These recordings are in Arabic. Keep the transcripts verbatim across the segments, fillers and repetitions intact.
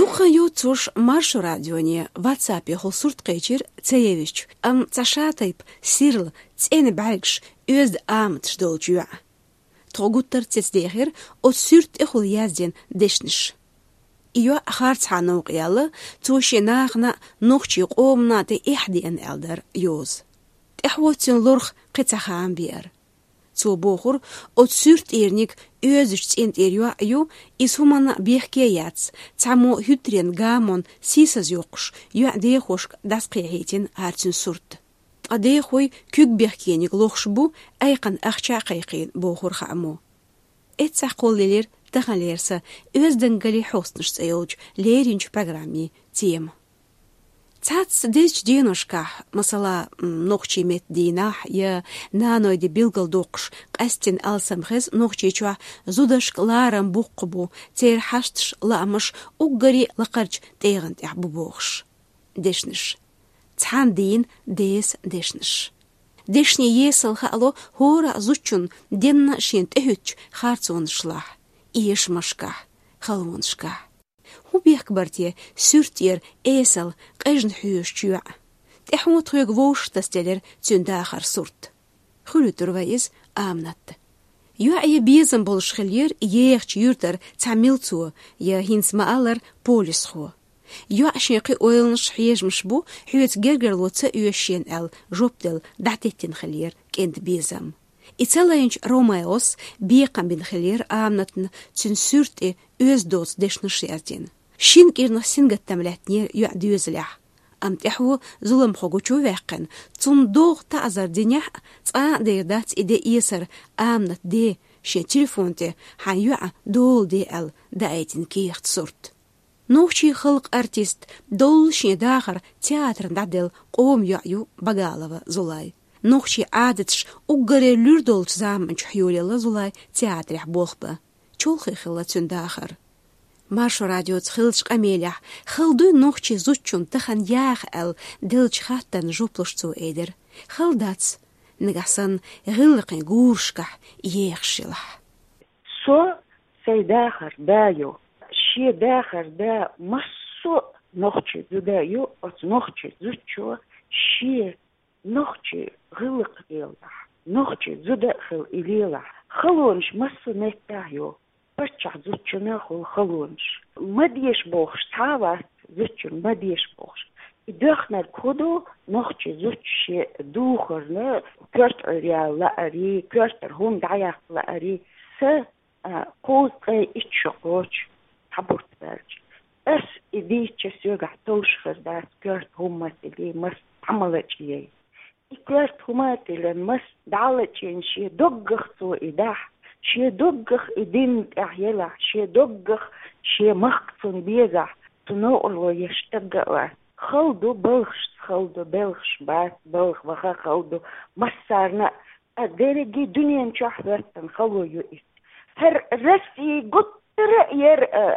Духа юцуш маршу радионе ватсапе хол сурт кечир цеевич ам цашатайп сирл цен байгш өз амт долчуа. Тогуттар цецдехер от сурт эхол язден дешниш. Ио харц ханук ялы тушинахна нухчи qomna te ihdien elder yoz. Tehwotsin lorch qitsaham bier. Zu bochur от сүрт эрник өзүч цент эрюа ю исумана бехкеяц цамо хүтрен гамон сисаз йокш ю дехош дасқиһитин арцин сүрт адехой күг бехкеник лохшбу айкан ахча кайкин бохур хамо этсақоллер тахалерса өзден гали хостныш цейлж леринч программи тем Цац дэж денушка, масала нохчи мет динах, я нанойде билгал докш, қастин алсам хез нохчи чуа зудаш ларам буқбу, цер хаштш ламаш уггари лақарч тейган тяхбу бохш. Дешниш. Цан дин дес дешниш. Дешни есал хало хора зучун денна шент эхүч харцун шлах. Иеш машка, халвуншка. Хубих кбарте сүртер эсел қэжн хүйшчуа. Тэхмут хүйг воштастелер цюндахар сурт. Хулютур вайыз амнатты. Юа я безам болшхелер еехч юртар цамилцу я хинсмаалар полисху. Юа шеқи ойлнш хүйежмшбу хүйец гергерлоца үйешен әл жоптел датеттен хелер кент безам. Ицелайынч Ромеос бейқам бен хелер амнатын цюн сүрте өз дос дешныш язден. Шин кирнах сингаттамлятнер юадюзлях. Амтяху зулам хогучу вяқын. Цун дог таазар денях ца дейрдац иде исар амнат де шен телефонте хан юа дол де ал дайтин киехт сурт. Нохчи хылк артист дол шен дахар театрын дадел қом юаю Багалова зулай. Нохчи адетш уггаре люрдолч заманч хюлела зулай театрях бохба. Чолхы хыла цюндахар. Маршу радио цхылч камелях, хылду нохчи зучун тахан ях эл дылч хаттан жоплушцу эдер. Хылдац, нагасан гыллыкын гуршка ехшилах. Со сайдахар даю, ши дахар да массу нохчи зудаю, от нохчи зучу, ши нохчи гыллык елах, нохчи зудахыл илилах. Хылонш массу неттаю. Пачах зучуна хол халонш. Мадьеш бохш тавас зучун мадьеш бохш. И дохнар коду нохчи зучше духорне кёртер лаари кёртер хун даях лаари с коз ичшоч табурт берч. Эс идиче сёга толшхер дас кёрт хуматили мас тамалачие. И кёрт хуматилен мас далаченши доггхцу идах. شي دقخ إدين أحيلا شي دقخ شي مخصن بيزا تنوقل ويشتقوا خلدو بلخش خلدو بلخش بات بلخ وخا خلدو مسارنا أدرجي دنيا نشاح برتن خلو يؤس هر رسي قطر ير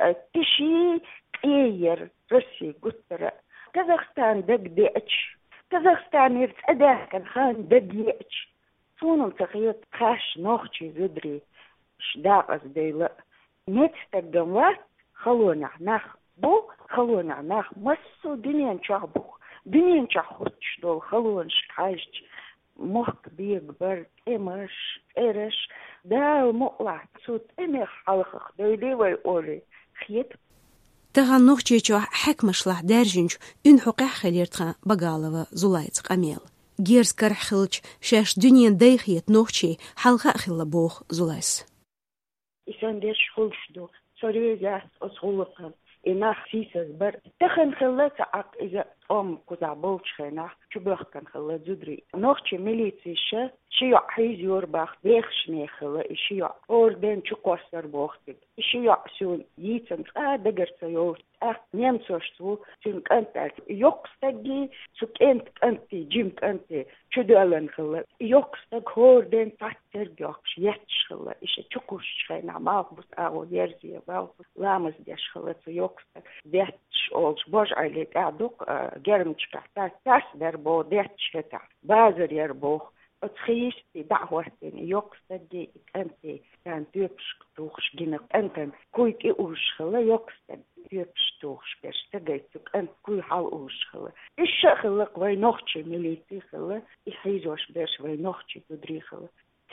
تشي ير رسي قطر كازاخستان دق ديتش كازاخستان يرتأده كان خان دق يتش صونم تخيط خاش نوخشي زدري شداقز ديلا نتستقدموات خلونا ناخ بو خلونا ناخ مسو دنيا نشاخ بو دنيا نشاخ خدش دول خلونش حاجج مخك بيكبر امش ارش دا مقلع صوت امي حلقك ديلي ويقولي خيط تغان نوخشيچو حكمشلح دارجنج ان حقيق خليرتخا Багалова زولايت قميل Герс кархылч шаш дюнен дайхиет нохчи халха хилла бох зулайс. Исан деш хулшду сорюзяс осхулукан инах сисас бар тахан хиллата ак иза ом куза болчхена чубахкан хилла зудри нохчи милиция شيء حيز يوربخ بيخش نيخلا شيء أوردن شقصر بوختك شيء سون يتم آه دقر سيوت آه نيمسوش سو سون كنت يقصدي سو كنت كنت جيم كنت شو دالن خلا يقصد هوردن تاتر جاكش يتش خلا إيش تشكوش خينا ما بس أو يرزي باو لامز ديش خلا سو يقصد ديتش أولش باج عليك أدوك جرمش كحتاج تاس دربو ديتش هتا بازر يربوخ أتخيشتي دعوتني يقصدي أنت كان تيبش توخش جنق أنت كويك إيوش خلا يقصد تيبش توخش بيش تجيتك أنت كوي حال أوش خلا إيش خلق وي نوختي مليتي خلا إحيزوش بيش وي نوختي تدري خلا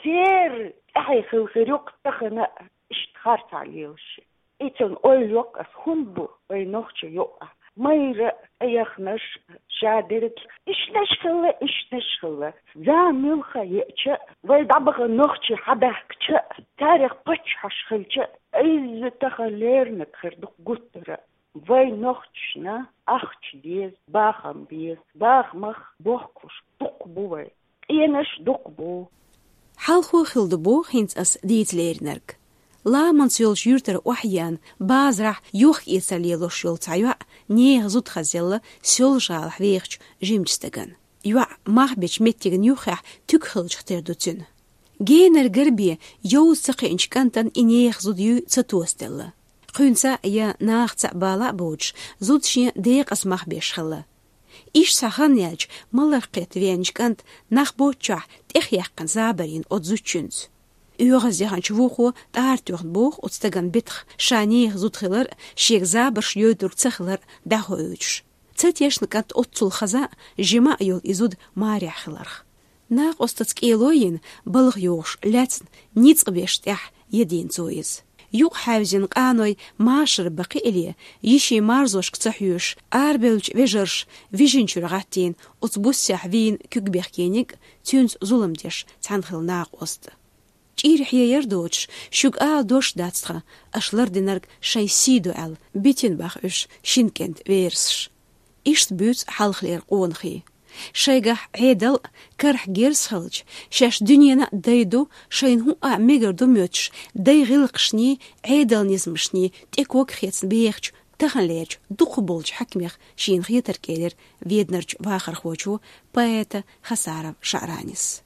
تير أحي خل خيروك تخنا اشتخارت عليوش إيتون أول يوك أسخنبو وي نوختي يوقع مايرة أيخنش شادرت إيش نشخلة إيش نشخلة زامل خيئتش ويدعبغ نوختي حبهكتش تاريخ بتش حشخلتش إيز تخليرنك خردق قطرة وي نوختشنا أختش ديز باخم بيز باخ مخ بوخكوش دقبوي إينش دقبو حالخو خلدبو هينز أس ديت ليرنرك لا منسيول جورتر وحيان بازرح يوخ إيساليلو شول تايوا نيه زود خزيلا سيول جالح ويخش جيمجستغن يوا ماخ بيش متيغن يوخح تكخلج ختردوتين جينر غربي يو سقي انشكانتن إنيه زود يو تتوستل قينسا يا ناخ تقبالا بوج زود شي ديق اسماخ بيش خلا إيش ساخن يالج ملرقيت وينشكانت ناخ بوچح تيخ يحقن زابرين أدزوچنز Uurzihan chvuchu taartucht boog utstagan bitch shanier zutkhler shek zaber shyodur tsakhler dahoych tsatyesh kat otsul khaza jima yol izud mariakhler nach ostatskiloyin balg yosh lats nits gebeshtah yedin zoiz yuq havzin qanoy mashir baqi eli yishi marzosh ktsahyush arbelch vejersh vijinchur gatin utbussah vin kugberkenig tuns zulumdesh tsankhil nach ost Чирих ердоч, шуг ал дош дацха, ашлар динарг шайсиду ал, битин бах уш, шинкент версш. Ишт бюц халхлер онхи. Шайгах эдал карх герсхалч, шаш дуньяна дайду, шайнху а мегарду мёч, дай гилқшни, эдал низмшни, текок хецн бехч, таханлерч, духу болч хакмех, шинхи таркелер, веднарч вахар хочу, поэта Хасаров Шаранис.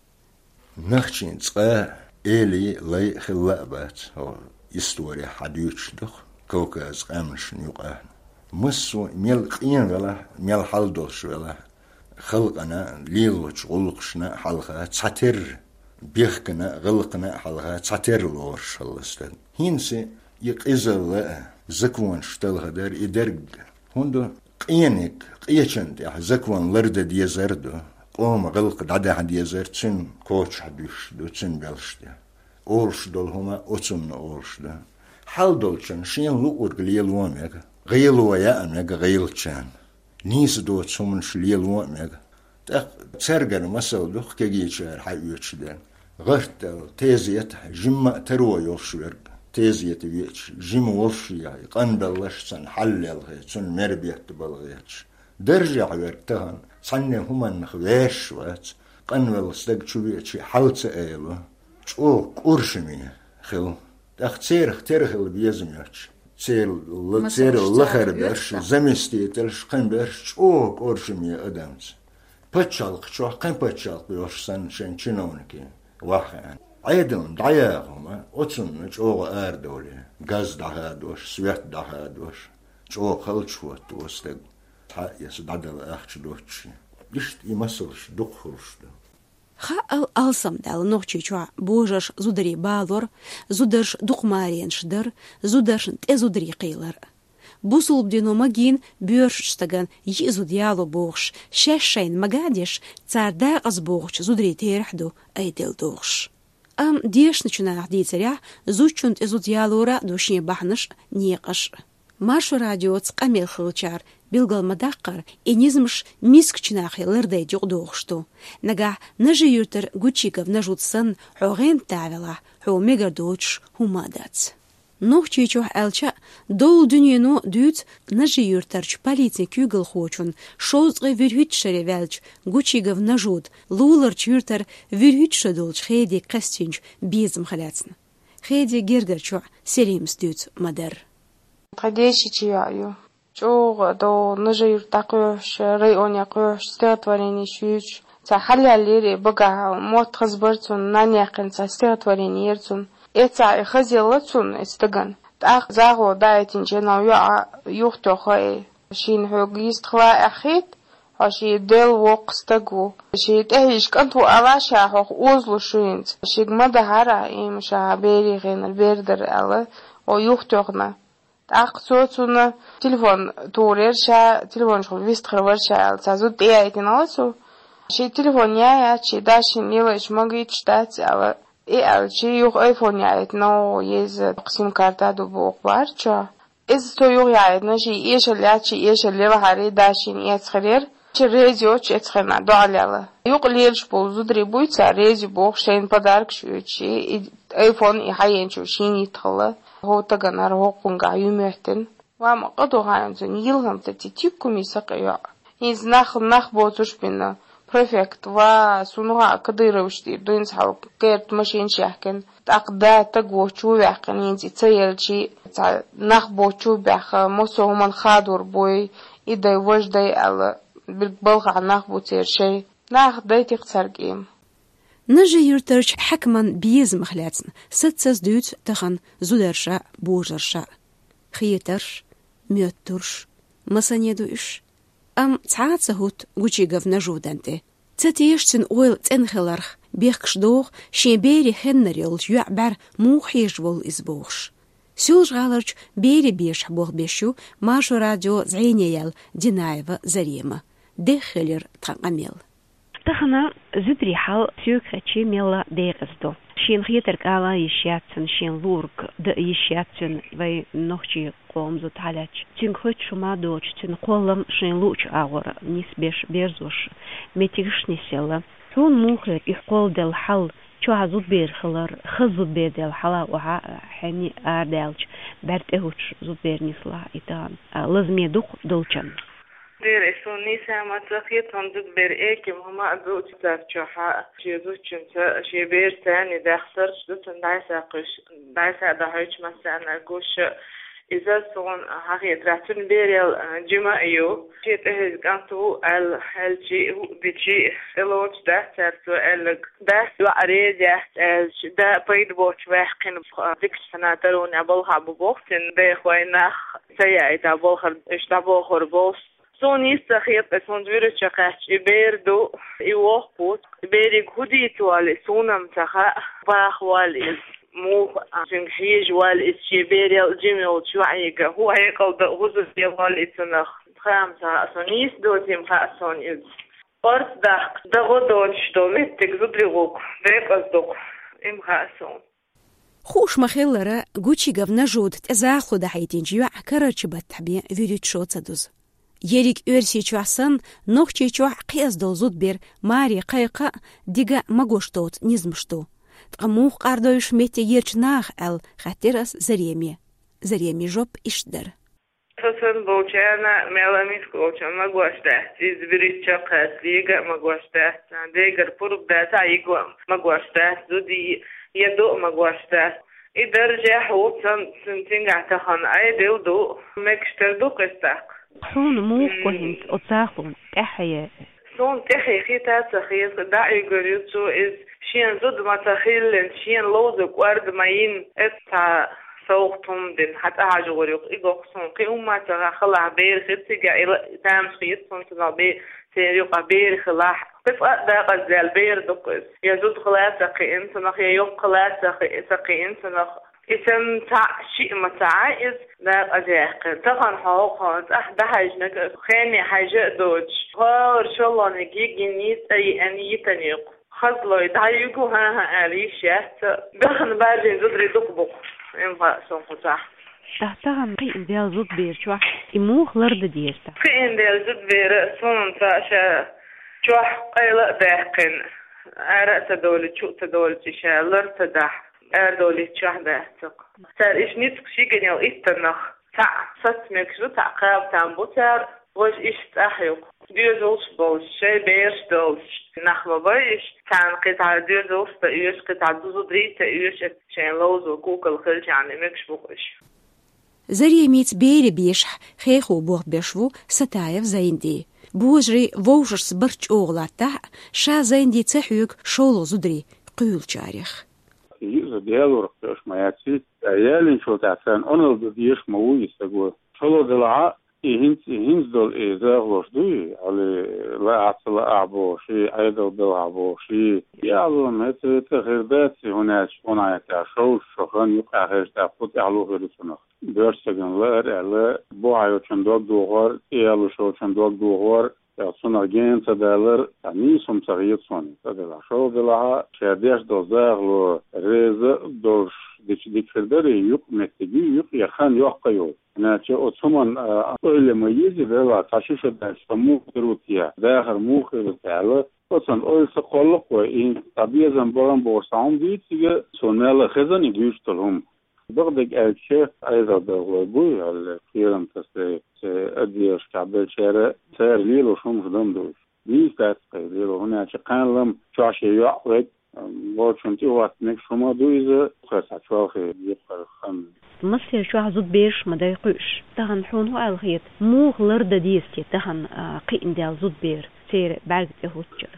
Нахчин цqa إلي لي خلابات أو إستوري حديث دخ كوكاز قامش نيوقه مسو ميل قين ولا ميل حلدوش ولا خلقنا ليلوش غلقشنا حلقة تاتر بيخكنا غلقنا حلقة تاتر لورش الله هينسي يقيزل زكوان شتلها دار إدرج هندو قينك قيشند يا زكوان لرد ديزردو قوم غلق دادا حد يزر تسن كوش حديش دو تسن بلشده أورش دول هما أتسن أورش ده حال دولشان شين لقور غليلوان ميغا غيلوا يا ميغا غيلشان نيس دو تسمن شليلوان ميغا تق ترجر مسل دخ كجيشار حيوتش دان غرت تيزيت جمع ترو يوشور تيزيت ويتش جم وشيا قن بلش سن حلل سن مربيت بلغيتش درجع ورتهن صنع هما نخويش وات قنول استق شويتش حلت ايلو شو قرشمي خل تختير اختير خل بيزميتش تير تير لخر برش زمستي تلش قن برش شو قرشمي ادمز بتشالق شو قن بتشالق بيوش سن شن شنونكي واخا عيدن ضياغهما اتسن شو اردولي غاز دهادوش سويت دهادوش شو خلشوت وستق يس دادل اخش دوتشي ليشت يمسلش دخلش خا алсам дал нохчичва божаш зудари балор зударш духмарин шдыр зударш те зудри кыйлар бусулбдино магин бёрштаган йизудяло богш шешшайн магадеш царда аз богч зудри терхду айдел догш ам деш начинах дицаря зучунт изудялора душне бахныш неқаш Маршу радио цқамел хылчар, билгал мадаққар, инизмш мискчнахи лырдай дюғдуғшту. Нага нажи юртер гучиков нажутсын, хуғен тавила, ху мегардуч хумадац. Нох чичух әлча, дол дүниену дүйт нажи юртерч полиция кюгл хочун, шоузғы вирхүт шеревелч, гучиков нажут, луларч юртер вирхүт шедулч хейди қастинч безм халяцн. Хейди гергерчу селимс дүйт мадар. Традиции чаяю. Чого до ножей також районе також стихотворение шуч. Цахалялери бога мот хазбарцун на някенца стихотворение ерцун. Эца хазелацун истаган. Так заго дайтин ченау юхтохой шин хогист хла ахит. هاشي دل وقستقو شي تهيش كنتو ألاشا حق أوزلو شوينت شي مدى هارا إيم شا بيري غين البيردر ألا ويوختوغنا تاق صوتونا تليفون تورير شا تليفون شغل فيستخر ورشا تازود ديا ايتنالسو شي تليفون يايا شي داشي نيلش مغيت شتات ألا إيه شي يوغ ايفون يايتنو يز قسيم كارتا دو بوقبار شا إز تو يوغ يايتنا شي إيش اللي شي إيش اللي بحاري داشين يتخرير شي ريزيو شي يتخرنا دو عليلا يوغ ليلش بولزو دريبويتا ريزيو بوغ شين بدارك شو شي ايفون يحيين شو شين يتخلا هو تغنر هو قنقع يمهتن وما قدو هاينزن يلهم تتيتيكم يساقيا يز نخ نخ بوتوش بينا بريفكت و سونوها كديروشتي دوينس حاو كيرت ماشين شاحكن تاقدا تقوى شو بيحقن ينزي تسيل شي نخ بوتشو بيح موسو همان خادور بوي إيداي وجداي على بالبلغ عن نخ بوتير شي نخ داي تيقتسر قيم نجي يرترش حكما بيز مخلاتن ستسس دوت تخن زودرشا بوجرشا خيترش ميوترش مسانيدوش أم تعاد سهوت وچي غفنا جودانتي تتيشتن اويل تنخلرخ بيخكش دوغ شيبيري خنريل يعبر موخيش وول إزبوغش سيولج غالرش بيري بيش بوغ بيشو ماشو راديو زعينيال دينايفا زريمة دخلير تقاميل تخنا زدري حال سيوكرتشي ميلا ديغزدو شين خيترك على يشياتن شين لورك د يشياتن وي نوخشي قوم زو تالاتش تين خوت شما دوچ تين قولم شين لوچ اغور نيس بيش بيرزوش ميتيغش نيسيلا هون موخر يقول دل حل شو عزود بير خلر خزود بير دل حلا وها حني اردالج برت اهوش زود بير نيسلا ايتان لازم يدوق دولچن دير اسوني سما تخيط عندك بير ايك مهما ادو تترجحا شي زوچن شي بير ثاني داخسر شدت دايسا قش دايسا دهيش مثلا قوش إذا سون هاي دراتون بيريل جماعيو شيء تهز كانتو ال هل شيء بيجي الوش ده ترتو ال ده وعريض ده ده بيد بوش واحد ذيك سنة ترون عبالها ببوختن بيخوينا سيء عبالها إيش عبالها بوس سوني استخيط سون فيروس شقاش يبردو يوقفوت يبرد هدي توالي سونم تخا باخوالي مو عشان حيج والإستشباري الجميع شوعيك هو هيقل دغوز يوال إتنخ خامسة سونيس دوتيم خاصون إز قرص دق دغودوش دومتك زبلغوك بيقصدق إم خاصون خوش مخيلرا قوشي قفنا جود تزاخو دحيتين جيوع كررش بتحبي فيديو تشوت سدوز يريك ارسي چوحسن نوخچي چوح قياس دو زود بير ماري قيقا ديگا مگوشتوت نزمشتو تقموخ قاردوش ميتي يرچ ناخ ال خاترس زريمي زريمي جوب اشدر خصن بوچانا ميلاميس كوچا مگوشته از بريچا قاسليگا مگوشته ديگر پرب داتا يگو مگوشته زودي يدو مگوشته إدرجة حوصن سنتين عتخان أي دو دو مكشتر دو قستاق سون موخ كوهنت أتساخون كحياء سون تخي خيتا تخيص داعي قريتو إز شين زود ما تخيلن شين لوزك وارد ماين إتا سوقتم دين حتى حاجة غريق إيقو سون قيوم ما تخلع بير خيطيقا إلا تامش خيطون تنبي سيريقا بير خلاح قف أقدا قزال بير دقز يزود خلاص سقي انت نخ يوم خلاص سقي انت نخ اسم تاع شيء متعايز لا أجاق طبعا حقوقها أحد حاجة خاني حاجة دوج هار شاء الله نجي جنيت أي أني تنيق خذلوا يدعيقوا ها ها أليشة دخن بعدين زدري دقبق إنفا سنقطع تحتهم قيم ديال زود بير شو يموخ لرد ديستا قيم ديال زود بير صون تاشا شو قيل داقن أرأت دولة شو تدولة شا لر تدح أردولي شهدة تق سار إيش نيتك شيء جنيو إستنخ تع ستمك شو تعقاب تنبوتر وش إيش تأحيق ديوزوش بولش شيء بيرش دولش نخبة بايش كان قطع ديوزوش تأيوش قطع دوزو دري تأيوش شين لوزو كوك الخلج يعني مكش بوخش زري ميت بيري بيشح خيخو بوغ بيشفو ستايف زيندي بوجري ووشش سبرش أوغلاته شا زيندي تحيوك شولو زدري قيول جاريخ يوزا ديالو رقش ما يكسيت أيالين شو تعسان أنا بديش موي يستقوى شلو دلعاء هنس هنس دول إذا غشدوي على لا عطل أعبو شيء أيضا دول أعبو شيء يعلم هذا تغيرات هناك هناك شو شخان يقع هذا تأخذ على غير سنة درسكن لا على بوعي وشندوق دوغار يالو شو شندوق دوغار سنة جين تدلر تاني سوم تغيير سوني تدلر شو دلها شاديش دوزاغلو ريز دوش ديش ديك فردري يق متجي يق يخان يقيو ناتش أتمنى أقول ما يجي دلها تشيش داش تموت روتيا داخل موخ بتاعله أصلاً أول سقالق وإن طبيعة زنبارم بورسام دي تيجي سونال خزان يجيش تلهم بغدك الشيء أيضا دغلبوي على كيرم تسي أديش كعبل شارع سير ليلو شوم خدم دوش دي تاسقي ليلو هنا تقان لم شاشي يعوك وشنتي واتنك شما دويزة خسا شوخي يبقى خم مصير شو عزود بيش ما دايقوش تهن حون هو الغيط مو غلرد ديستي تهن قيم دي عزود بير سير بعد تهوتشر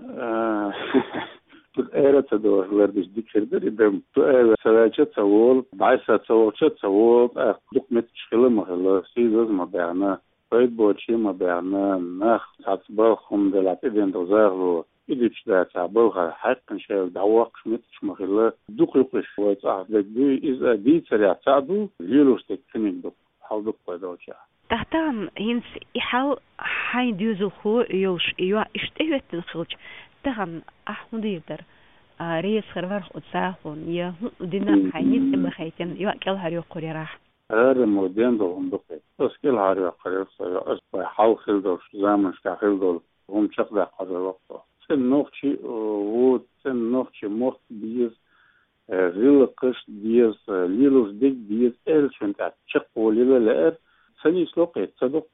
تأيرة تدور لردش ديك شردر إدم تأيرة سلاجة تقول بعيسة تقولشة تقول أخدق متشخلة مخلا سيدوز ما بيعنا فايد بوشي ما بيعنا ناخ تعتبالهم دلات إدين دوزاغلو إديش دا تعبالها حق نشايل دعواقش متش مخلا دوق يقش ويتعهدك دوي إذا دي تريع تعدو ليلوش تكتنك دوق حال دوق بيدوشا تحتان هنس إحال حي ديوزو خو يوش إيوا إشتهوت تنخلج تهن أحمد يقدر ريس خرور أتساهون يا دينا حينيس بخيتين يوا كل هاريو قري راح هذا مودين دول دقيق بس كل هاريو قري صار أصبح حال خلدوش زمن شخلدول هم شخص قرر وقته سن نوختي و سن نوختي مخ بيز ريل قش بيز ليلوس ديك بيز إلشون تشق وليلا لأر سني سلوقي تصدق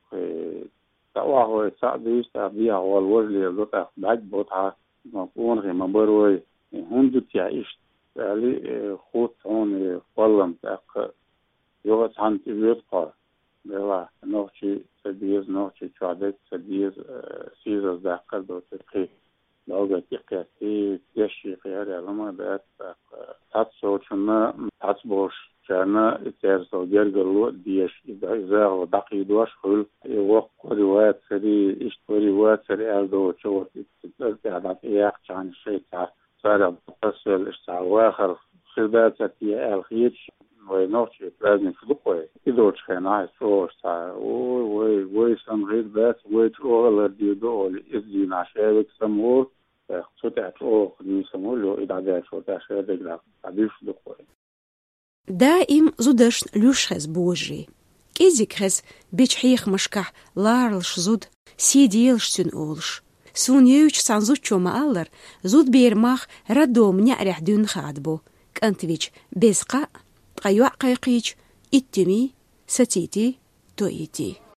تأواه تعديش تعديه والوجه لطع بعد بطعة مقون غي مبروي هندو تعيش علي خوت هون قلم تأق يوغت عن تبيتقى بلا نوختي سديز نوختي تعديت سديز سيزر داقر دو تقي لوغا تقياتي تيشي خياري علما بات تاتسو چنا تاتسبوش كان تيرسو جرجلو ديش إذا ودقي دوش خل يوق روايات سري إيش روايات سري أردو شو تتعدد إياق عن الشيء صار بتصل إشتاع آخر خدمات تي الخيش ونوش لازم فلوقه إذا كان عايز شو إشتاع وي وي سام غير بس وي شو الذي يدور إذا نعشابك سمور خطأ شو خدمي سمور لو إذا ده شو تعشابك لا تعبيش فلوقه دائم زودش لوشخز بوجري كيزيكخز بيجحيخ مشكح لارلش زود سيديلش سن أولش سون يوش سانزوتشو مالر زود بيرماخ ردو منيعرح دون خادبو كانتويش بيسقا قيوع قيقيج اتمي ستيتي تويتي